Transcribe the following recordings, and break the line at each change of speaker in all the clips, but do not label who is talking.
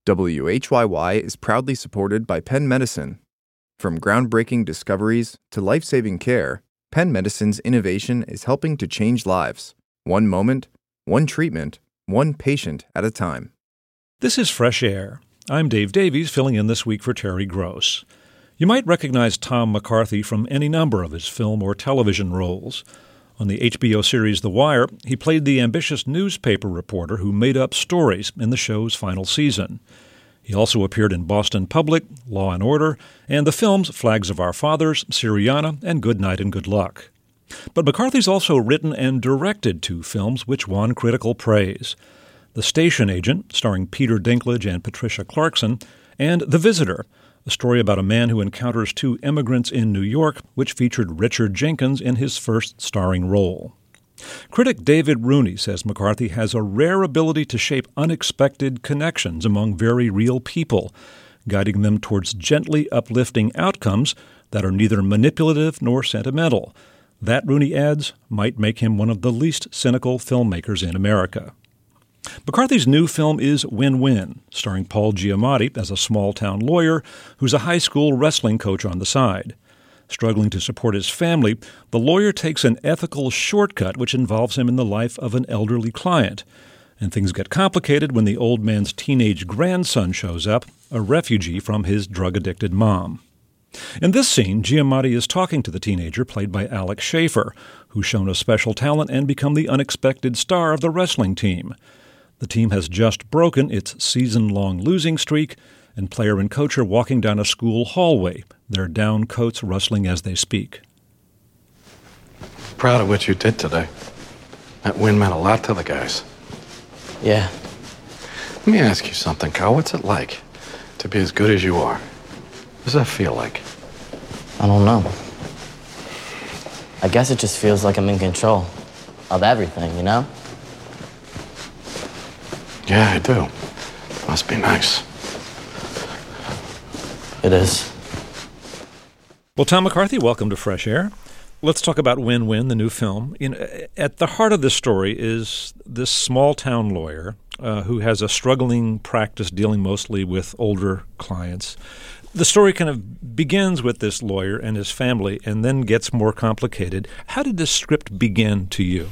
WHYY is proudly supported by Penn Medicine. From groundbreaking discoveries to life-saving care, Penn Medicine's innovation is helping to change lives. One moment, one treatment, one patient at a time.
This is Fresh Air. I'm Dave Davies, filling in this week for Terry Gross. You might recognize Tom McCarthy from any number of his film or television roles. On the HBO series The Wire, he played the ambitious newspaper reporter who made up stories in the show's final season. He also appeared in Boston Public, Law and Order, and the films Flags of Our Fathers, Syriana, and Good Night and Good Luck. But McCarthy's also written and directed 2 films which won critical praise. The Station Agent, starring Peter Dinklage and Patricia Clarkson, and The Visitor, a story about a man who encounters 2 immigrants in New York, which featured Richard Jenkins in his first starring role. Critic David Rooney says McCarthy has a rare ability to shape unexpected connections among very real people, guiding them towards gently uplifting outcomes that are neither manipulative nor sentimental. That, Rooney adds, might make him one of the least cynical filmmakers in America. McCarthy's new film is Win-Win, starring Paul Giamatti as a small-town lawyer who's a high school wrestling coach on the side. Struggling to support his family, the lawyer takes an ethical shortcut which involves him in the life of an elderly client. And things get complicated when the old man's teenage grandson shows up, a refugee from his drug-addicted mom. In this scene, Giamatti is talking to the teenager played by Alex Schaefer, who's shown a special talent and become the unexpected star of the wrestling team. The team has just broken its season-long losing streak, and player and coach are walking down a school hallway, their down coats rustling as they speak.
Proud of what you did today. That win meant a lot to the guys.
Yeah.
Let me ask you something, Carl. What's it like to be as good as you are? What does that feel like?
I don't know. I guess it just feels like I'm in control of everything, you know?
Yeah, I do. Must be nice.
It is.
Well, Tom McCarthy, welcome to Fresh Air. Let's talk about Win-Win, the new film. At the heart of this story is this small-town lawyer who has a struggling practice dealing mostly with older clients. The story kind of begins with this lawyer and his family and then gets more complicated. How did this script begin to you?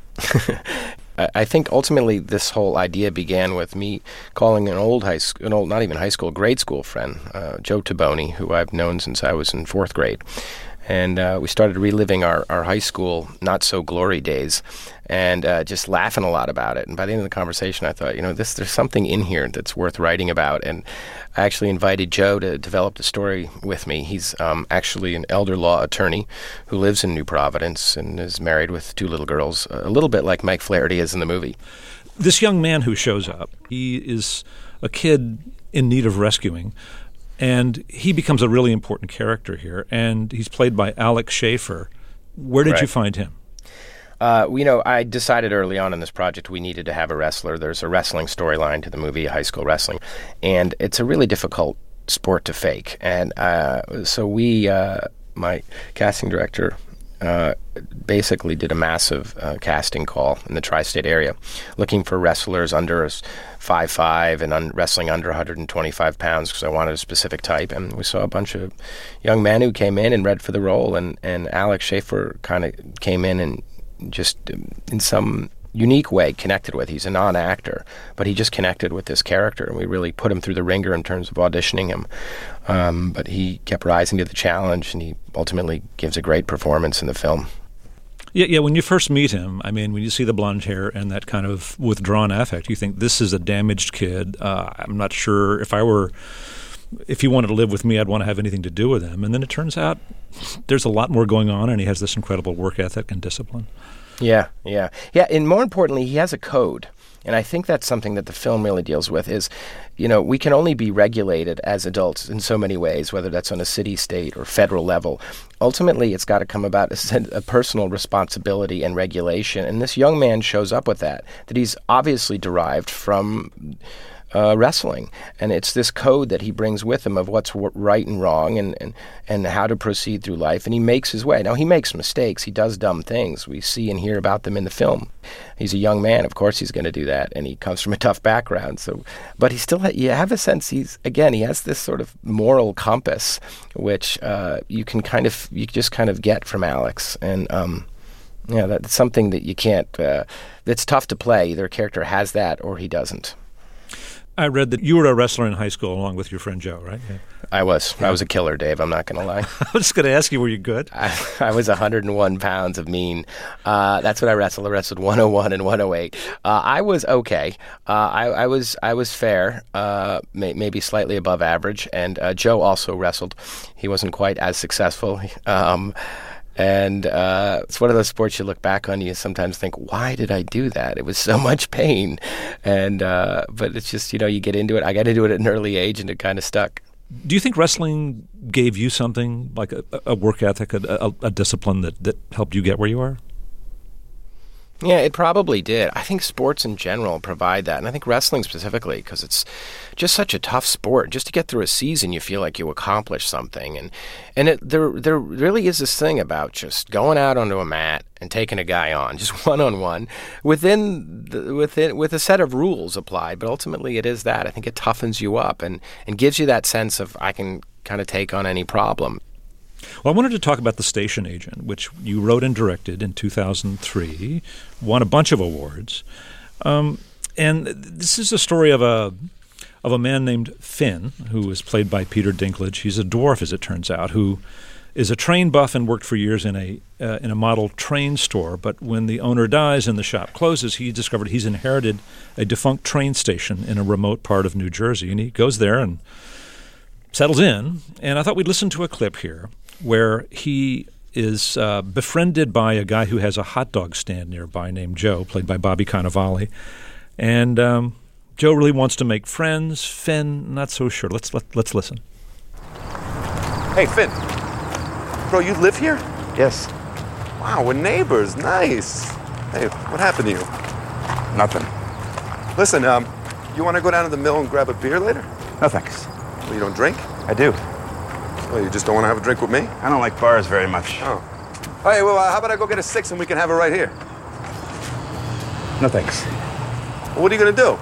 I think ultimately this whole idea began with me calling not even high school, grade school friend, Joe Taboni, who I've known since I was in 4th grade. And we started reliving our high school not-so-glory days and just laughing a lot about it. And by the end of the conversation, I thought, there's something in here that's worth writing about. And I actually invited Joe to develop the story with me. He's actually an elder law attorney who lives in New Providence and is married with 2 little girls, a little bit like Mike Flaherty is in the movie.
This young man who shows up, he is a kid in need of rescuing. And he becomes a really important character here, and he's played by Alex Schaefer. Where did you find him?
I decided early on in this project we needed to have a wrestler. There's a wrestling storyline to the movie, high school wrestling, and it's a really difficult sport to fake. And so my casting director, basically did a massive casting call in the tri-state area, looking for wrestlers under 5'5" and wrestling under 125 pounds because I wanted a specific type. And we saw a bunch of young men who came in and read for the role, and Alex Schaefer kind of came in and just in some unique way connected with. He's a non-actor, but he just connected with this character, and we really put him through the ringer in terms of auditioning him. But he kept rising to the challenge, and he ultimately gives a great performance in the film.
Yeah. When you first meet him, when you see the blonde hair and that kind of withdrawn affect, you think this is a damaged kid. I'm not sure if he wanted to live with me, I'd want to have anything to do with him. And then it turns out there's a lot more going on, and he has this incredible work ethic and discipline.
Yeah. And more importantly, he has a code. And I think that's something that the film really deals with is, we can only be regulated as adults in so many ways, whether that's on a city, state, or federal level. Ultimately, it's got to come about a personal responsibility and regulation. And this young man shows up with that he's obviously derived from wrestling. And it's this code that he brings with him of what's right and wrong and how to proceed through life. And he makes his way. Now, he makes mistakes. He does dumb things. We see and hear about them in the film. He's a young man. Of course he's going to do that. And he comes from a tough background. But he still, you have a sense he has this sort of moral compass, which you just kind of get from Alex. And that's something that you can't, it's tough to play. Either a character has that or he doesn't.
I read that you were a wrestler in high school along with your friend Joe, right? Yeah.
I was. Yeah. I was a killer, Dave. I'm not going to lie.
I was just going to ask you, were you good?
I was 101 pounds of mean. That's what I wrestled. I wrestled 101 and 108. I was okay. I was fair, maybe slightly above average. And Joe also wrestled. He wasn't quite as successful. And it's one of those sports you look back on, you sometimes think, why did I do that? It was so much pain. And but it's just, you get into it. I got into it at an early age, and it kind of stuck.
Do you think wrestling gave you something, like a work ethic, a discipline that helped you get where you are?
Yeah, it probably did. I think sports in general provide that, and I think wrestling specifically, because it's just such a tough sport. Just to get through a season, you feel like you accomplished something, and there really is this thing about just going out onto a mat and taking a guy on, just one-on-one, with a set of rules applied. But ultimately, it is that. I think it toughens you up and gives you that sense of I can kind of take on any problem.
Well, I wanted to talk about The Station Agent, which you wrote and directed in 2003, won a bunch of awards. And this is a story of a man named Finn, who is played by Peter Dinklage. He's a dwarf, as it turns out, who is a train buff and worked for years in a model train store. But when the owner dies and the shop closes, he discovered he's inherited a defunct train station in a remote part of New Jersey. And he goes there and settles in. And I thought we'd listen to a clip here where he is befriended by a guy who has a hot dog stand nearby named Joe, played by Bobby Cannavale. And Joe really wants to make friends. Finn, not so sure. Let's listen.
Hey, Finn. Bro, you live here?
Yes.
Wow, we're neighbors. Nice. Hey, what happened to you?
Nothing.
Listen, you want to go down to the mill and grab a beer later?
No, thanks.
Well, you don't drink?
I do.
Well, you just don't want to have a drink with me?
I don't like bars very much.
Oh. Hey, well, how about I go get a 6 and we can have it right here?
No, thanks.
Well, what are you going to do?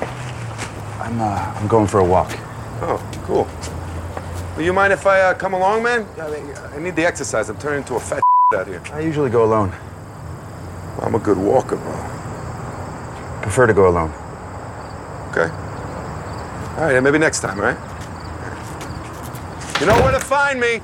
I'm going for a walk.
Oh, cool. Will you mind if I come along, man? I need the exercise. I'm turning into a fat out here.
I usually go alone.
Well, I'm a good walker, bro.
Prefer to go alone.
Okay. All right, maybe next time, all right? You know where to find me.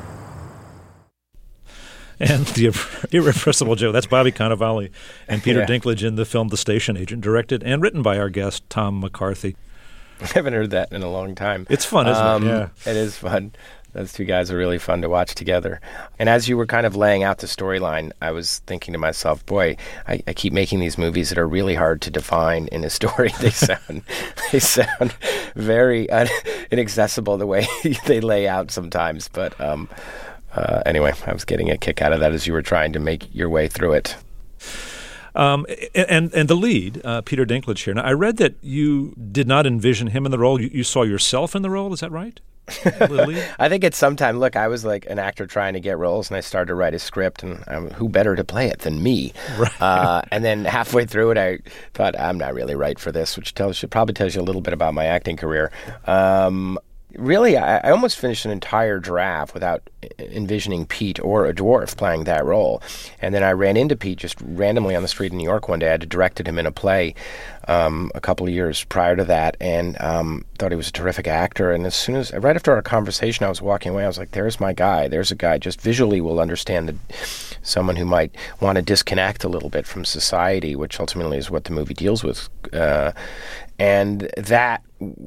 And the irrepressible Joe. That's Bobby Cannavale and Peter Dinklage in the film The Station Agent, directed and written by our guest, Tom McCarthy.
I haven't heard that in a long time.
It's fun, isn't it? Yeah.
It is fun. Those two guys are really fun to watch together. And as you were kind of laying out the storyline, I was thinking to myself, boy, I keep making these movies that are really hard to define in a story. They sound very inaccessible the way they lay out sometimes. But anyway, I was getting a kick out of that as you were trying to make your way through it.
And the lead, Peter Dinklage here. Now, I read that you did not envision him in the role. You saw yourself in the role. Is that right?
I think it's sometime. Look, I was like an actor trying to get roles, and I started to write a script, and who better to play it than me?
Right.
And then halfway through it, I thought, I'm not really right for this, which probably tells you a little bit about my acting career. Really, I almost finished an entire draft without envisioning Pete or a dwarf playing that role. And then I ran into Pete just randomly on the street in New York one day. I had directed him in a play a couple of years prior to that, and thought he was a terrific actor. And right after our conversation, I was walking away. I was like, there's my guy. There's a guy just visually will understand someone who might want to disconnect a little bit from society, which ultimately is what the movie deals with. And that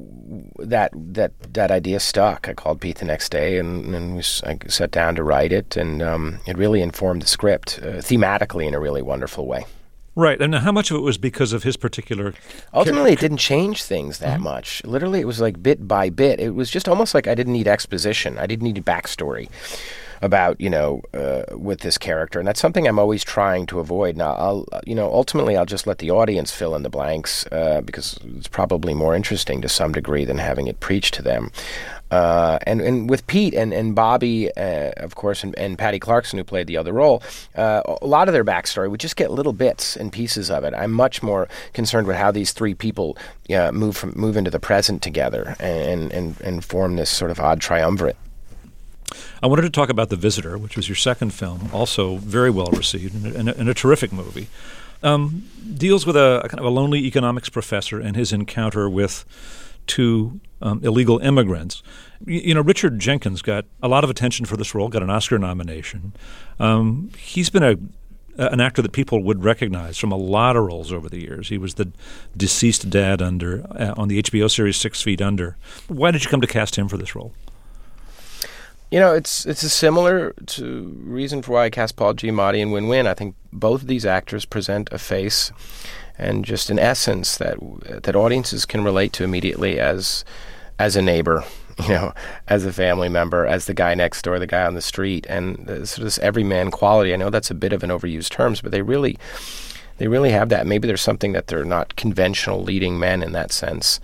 idea stuck. I called Pete the next day, and I sat down to write it, and it really informed the script thematically in a really wonderful way.
Right. And how much of it was because of his particular...
Ultimately, it didn't change things that much. Literally, it was like bit by bit. It was just almost like I didn't need exposition. I didn't need backstory. about, with this character. And that's something I'm always trying to avoid. Now, ultimately I'll just let the audience fill in the blanks because it's probably more interesting to some degree than having it preached to them. And with Pete and Bobby, of course, and Patty Clarkson, who played the other role, a lot of their backstory, we just get little bits and pieces of it. I'm much more concerned with how these three people move into the present together and form this sort of odd triumvirate.
I wanted to talk about The Visitor, which was your second film, also very well received and a terrific movie. Deals with a kind of a lonely economics professor and his encounter with two illegal immigrants. Richard Jenkins got a lot of attention for this role, got an Oscar nomination. He's been an actor that people would recognize from a lot of roles over the years. He was the deceased dad on the HBO series 6 Feet Under. Why did you come to cast him for this role?
It's a similar reason for why I cast Paul Giamatti and Win-Win. I think both of these actors present a face and just an essence that audiences can relate to immediately as a neighbor, as a family member, as the guy next door, the guy on the street, and sort of this everyman quality. I know that's a bit of an overused term, but they really have that. Maybe there's something that they're not conventional leading men in that sense.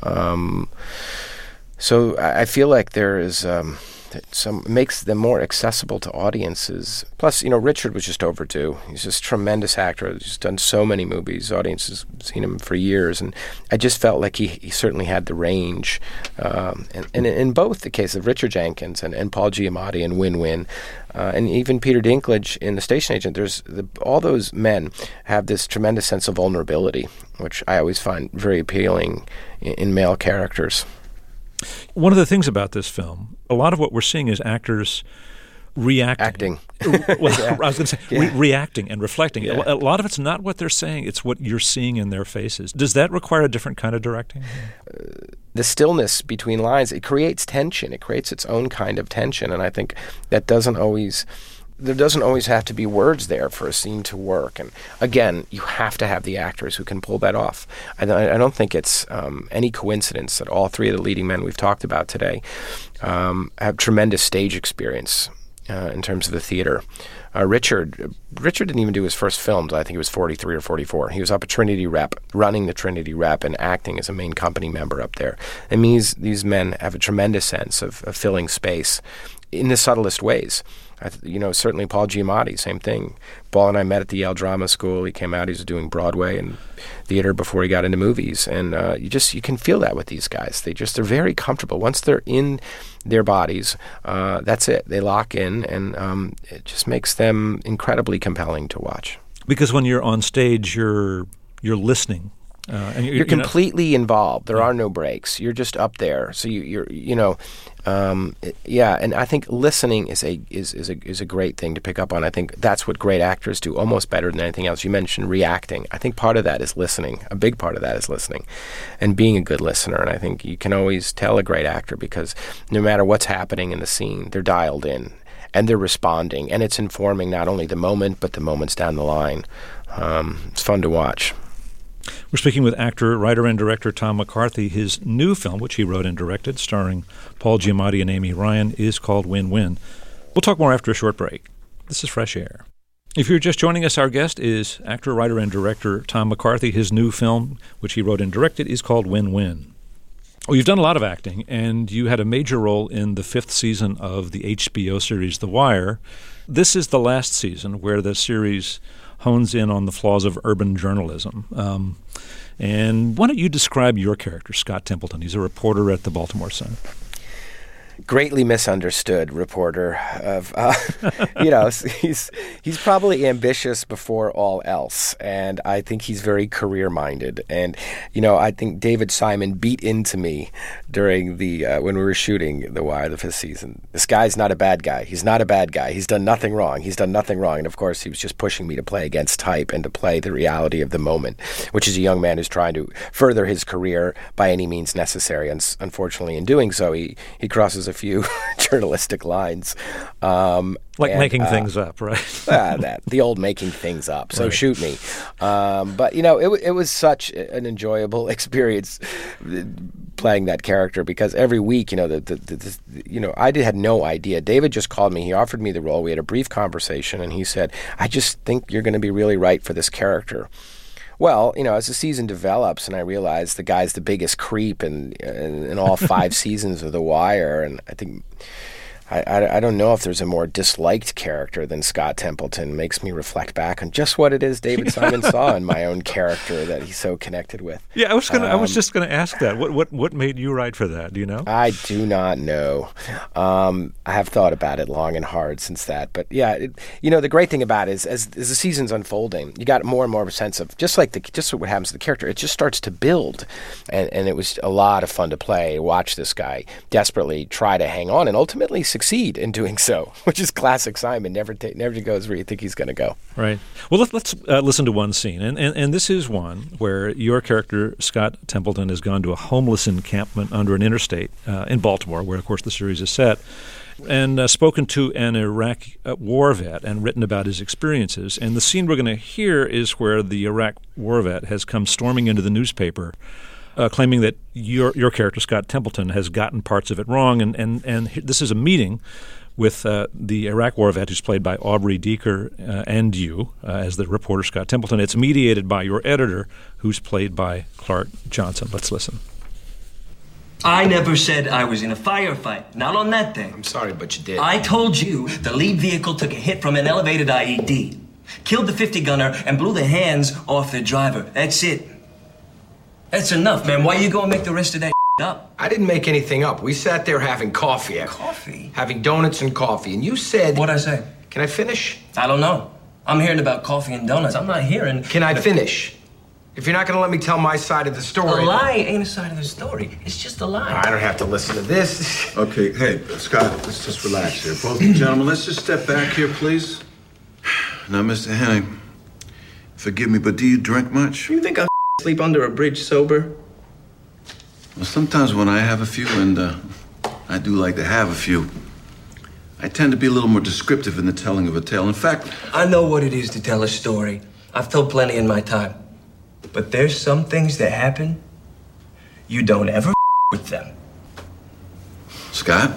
So I feel like there is makes them more accessible to audiences. Plus, Richard was just overdue. He's just a tremendous actor. He's done so many movies. Audiences have seen him for years, and I just felt like he certainly had the range. And in both the case of Richard Jenkins and Paul Giamatti and Win-Win, and even Peter Dinklage in The Station Agent, all those men have this tremendous sense of vulnerability, which I always find very appealing in male characters.
One of the things about this film, a lot of what we're seeing is actors reacting. Well, yeah. I was going to say reacting and reflecting. Yeah. A lot of it's not what they're saying, it's what you're seeing in their faces. Does that require a different kind of directing?
The stillness between lines, it creates tension. It creates its own kind of tension, and I think that there doesn't always have to be words there for a scene to work. And again, you have to have the actors who can pull that off. I don't think it's any coincidence that all three of the leading men we've talked about today have tremendous stage experience in terms of the theater. Richard didn't even do his first film until I think he was 43 or 44. He was up at Trinity Rep, running the Trinity Rep and acting as a main company member up there. I mean, these men have a tremendous sense of filling space in the subtlest ways. Certainly Paul Giamatti, same thing. Paul and I met at the Yale Drama School. He came out, he was doing Broadway and theater before he got into movies. And you can feel that with these guys. They're very comfortable. Once they're in their bodies, that's it. They lock in, and it just makes them incredibly compelling to watch.
Because when you're on stage, you're listening. And
you're completely involved. There are no breaks. You're just up there. So and I think listening is a great thing to pick up on. I think that's what great actors do almost better than anything else. You mentioned reacting. I think part of that is listening. A big part of that is listening and being a good listener. And I think you can always tell a great actor because no matter what's happening in the scene, they're dialed in and they're responding, and it's informing not only the moment but the moments down the line. It's fun to watch.
We're speaking with actor, writer, and director Tom McCarthy. His new film, which he wrote and directed, starring Paul Giamatti and Amy Ryan, is called Win-Win. We'll talk more after a short break. This is Fresh Air. If you're just joining us, our guest is actor, writer, and director Tom McCarthy. His new film, which he wrote and directed, is called Win-Win. Well, you've done a lot of acting, and you had a major role in the 5th season of the HBO series The Wire. This is the last season where the series hones in on the flaws of urban journalism. And why don't you describe your character, Scott Templeton? He's a reporter at the Baltimore Sun.
Greatly misunderstood reporter. He's probably ambitious before all else, and I think he's very career-minded. And I think David Simon beat into me during the when we were shooting The Wire, the 5th season. This guy's not a bad guy. He's not a bad guy. He's done nothing wrong. And of course, he was just pushing me to play against type and to play the reality of the moment, which is a young man who's trying to further his career by any means necessary. And unfortunately, in doing so, he crosses a few journalistic lines.
Making things up, right?
The old making things up. So shoot me. But, it was such an enjoyable experience playing that character because every week, I had no idea. David just called me. He offered me the role. We had a brief conversation, and he said, I just think you're going to be really right for this character. Well, as the season develops and I realize the guy's the biggest creep in all 5 seasons of The Wire, and I think I don't know if there's a more disliked character than Scott Templeton. It makes me reflect back on just what it is David Simon saw in my own character that he's so connected with.
Yeah, I was just going to ask that. What made you write for that? Do you know?
I do not know. I have thought about it long and hard since that. But yeah, the great thing about it is as the season's unfolding, you got more and more of a sense of just what happens to the character. It just starts to build, and it was a lot of fun to play. Watch this guy desperately try to hang on and ultimately succeed in doing so, which is classic Simon. Never goes where you think he's going to go.
Right. Well, let's listen to one scene, and this is one where your character Scott Templeton has gone to a homeless encampment under an interstate in Baltimore, where of course the series is set, and spoken to an Iraq war vet and written about his experiences. And the scene we're going to hear is where the Iraq war vet has come storming into the newspaper, claiming that your character, Scott Templeton, has gotten parts of it wrong. And this is a meeting with the Iraq war vet, who's played by Aubrey Deaker, and you, as the reporter, Scott Templeton. It's mediated by your editor, who's played by Clark Johnson. Let's listen.
I never said I was in a firefight. Not on that thing.
I'm sorry, but you did.
I told you the lead vehicle took a hit from an elevated IED, killed the 50-gunner, and blew the hands off the driver. That's it. That's enough, man. Why you gonna make the rest of that up?
I didn't make anything up. We sat there having coffee.
Coffee?
Having donuts and coffee, and you said...
What'd I say?
Can I finish?
I don't know. I'm hearing about coffee and donuts. I'm not hearing...
Can I finish? If you're not gonna let me tell my side of the story...
A lie ain't a side of the story. It's just a lie.
I don't have to listen to this.
Okay, hey, Scott, let's just relax here. Both gentlemen, let's just step back here, please. Now, Mr. Henning, forgive me, but do you drink much?
You think I sleep under a bridge sober?
Well, sometimes when I have a few, and I do like to have a few, I tend to be a little more descriptive in the telling of a tale. In fact...
I know what it is to tell a story. I've told plenty in my time. But there's some things that happen, you don't ever with them.
Scott?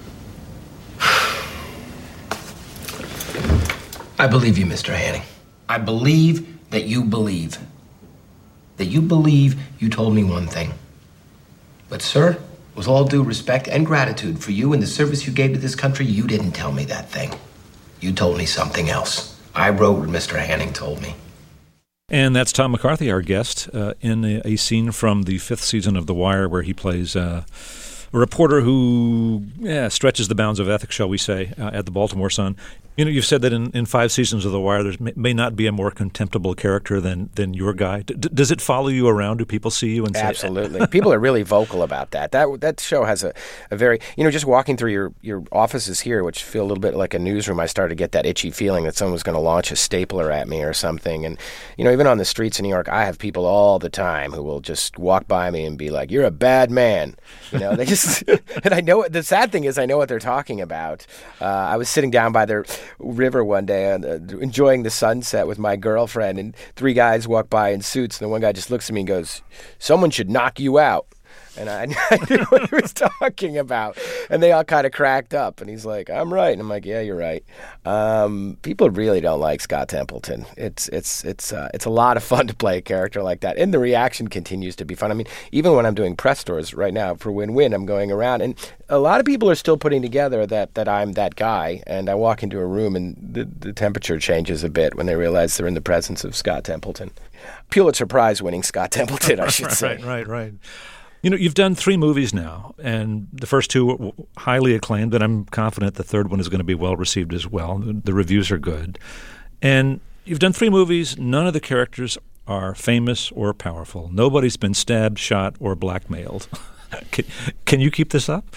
I believe you, Mr. Hanning. I believe that you believe. That you believe you told me one thing. But, sir, with all due respect and gratitude for you and the service you gave to this country, you didn't tell me that thing. You told me something else. I wrote what Mr. Hanning told me.
And that's Tom McCarthy, our guest, in a scene from the 5th season of The Wire where he plays a reporter who stretches the bounds of ethics, shall we say, at the Baltimore Sun. You've said that in 5 seasons of The Wire, there may not be a more contemptible character than your guy. Does it follow you around? Do people see you and say...
Absolutely. People are really vocal about that. That show has a very... just walking through your offices here, which feel a little bit like a newsroom, I started to get that itchy feeling that someone was going to launch a stapler at me or something. And, even on the streets in New York, I have people all the time who will just walk by me and be like, you're a bad man. They just... And I know... The sad thing is I know what they're talking about. I was sitting down by their river one day enjoying the sunset with my girlfriend, and 3 guys walk by in suits, and the one guy just looks at me and goes, someone should knock you out. And I knew what he was talking about. And they all kind of cracked up. And he's like, I'm right. And I'm like, yeah, you're right. People really don't like Scott Templeton. It's a lot of fun to play a character like that. And the reaction continues to be fun. I mean, even when I'm doing press tours right now for Win-Win, I'm going around. And a lot of people are still putting together that I'm that guy. And I walk into a room and the temperature changes a bit when they realize they're in the presence of Scott Templeton. Pulitzer Prize winning Scott Templeton, I should say.
Right. You've done 3 movies now, and the first 2 were highly acclaimed, and I'm confident the third one is going to be well received as well. The reviews are good. And you've done 3 movies. None of the characters are famous or powerful. Nobody's been stabbed, shot, or blackmailed. Can you keep this up?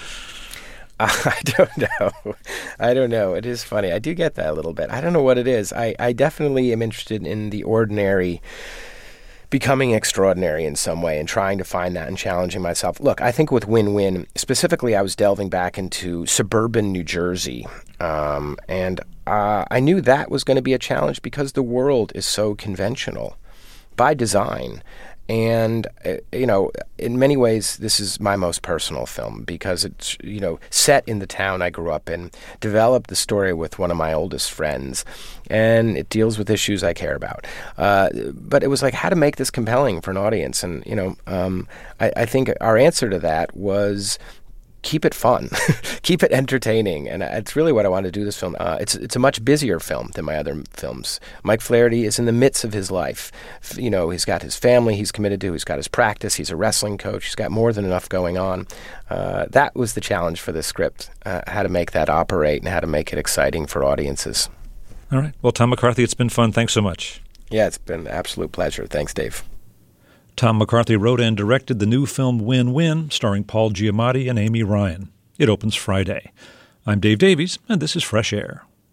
I don't know. It is funny. I do get that a little bit. I don't know what it is. I definitely am interested in the ordinary becoming extraordinary in some way and trying to find that and challenging myself. Look, I think with Win-Win, specifically, I was delving back into suburban New Jersey. And I knew that was going to be a challenge because the world is so conventional by design. And, in many ways, this is my most personal film because it's, set in the town I grew up in, developed the story with one of my oldest friends, and it deals with issues I care about. But it was like how to make this compelling for an audience. And, I think our answer to that was keep it fun, keep it entertaining, and it's really what I want to do this film. It's a much busier film than my other films. Mike Flaherty is in the midst of his life. He's got his family he's committed to, he's got his practice, he's a wrestling coach, he's got more than enough going on. That was the challenge for this script, how to make that operate and how to make it exciting for audiences.
All right. Well, Tom McCarthy, it's been fun. Thanks so much.
Yeah, it's been an absolute pleasure. Thanks, Dave.
Tom McCarthy wrote and directed the new film Win-Win, starring Paul Giamatti and Amy Ryan. It opens Friday. I'm Dave Davies, and this is Fresh Air.